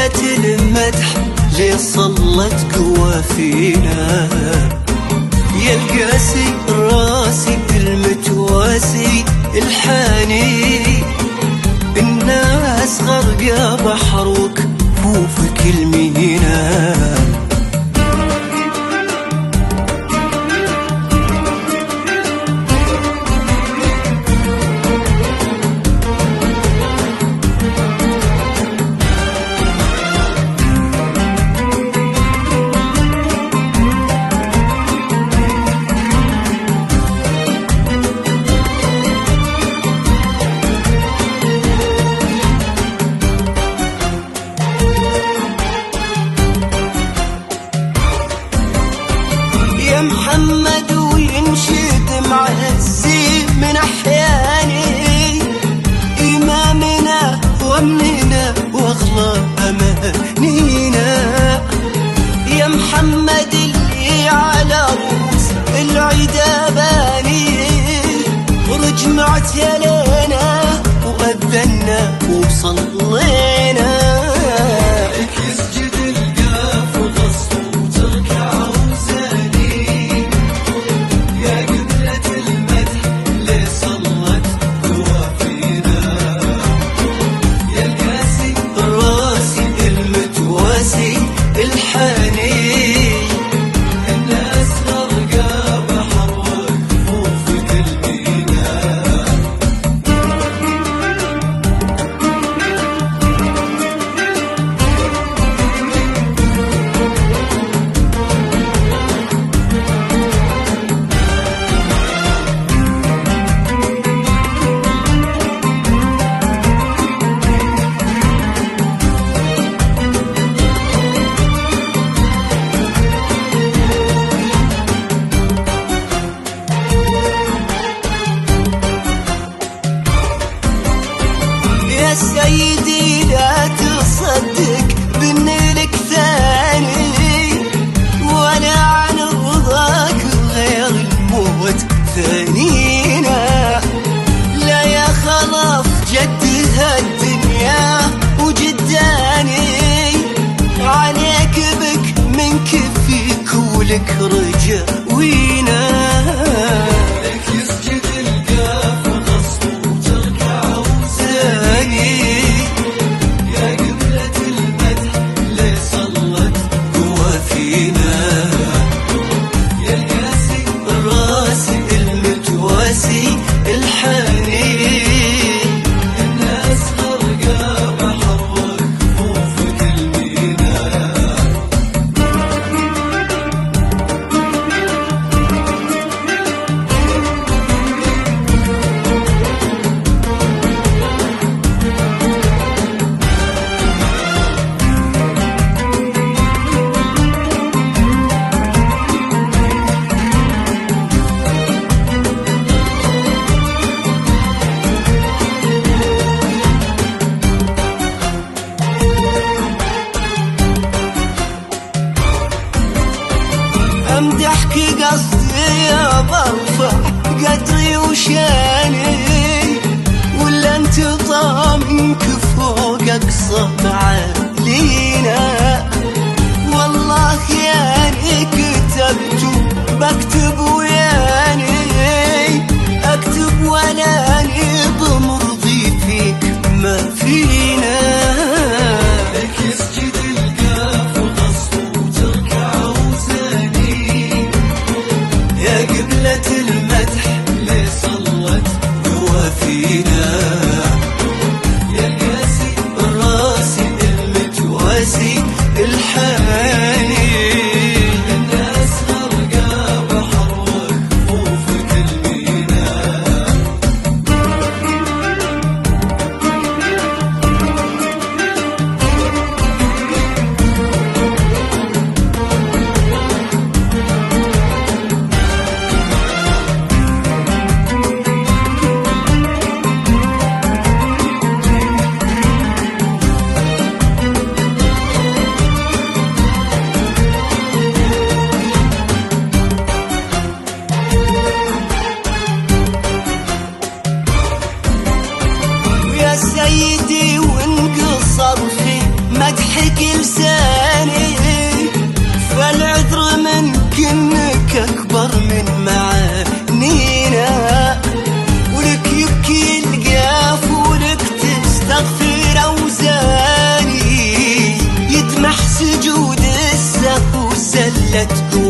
قبلة المدح ليه صلت قوافينا. يا القاسي الراسي المتواسي الحاني، الناس غرقة بحر وكفوفك المينا. يا محمد وينشد معزي من أحياني، إمامنا وأمننا وأغلى أمانينا. يا محمد اللي على رؤوس العدا باني، ورجمعت يلينا وأذنا وصلينا. يا سيدي لا تصدق باني لك ثاني، ولا عن رضاك غير الموت ثانينا. لا يا خلاص جدها الدنيا وجداني، عليك بك من كفيك ولك رجاوينا. امدحك قصدي برفع قدري وشاني، ولا انت ضامنك فوق اقصى معالينا. والله ياني كتبت بكتب وياني اكتب، ولاني بمرضي فيك ما فينا. المدح ليه صلت قوافينا. يا القاسي الراسي المتواسي الحاني، الناس غرقة مدحك لساني، فالعذر منك انك اكبر من معانينا، ولك يبكي القاف ولك تستغفر اوزاني، يدمح سجود السهو وسلت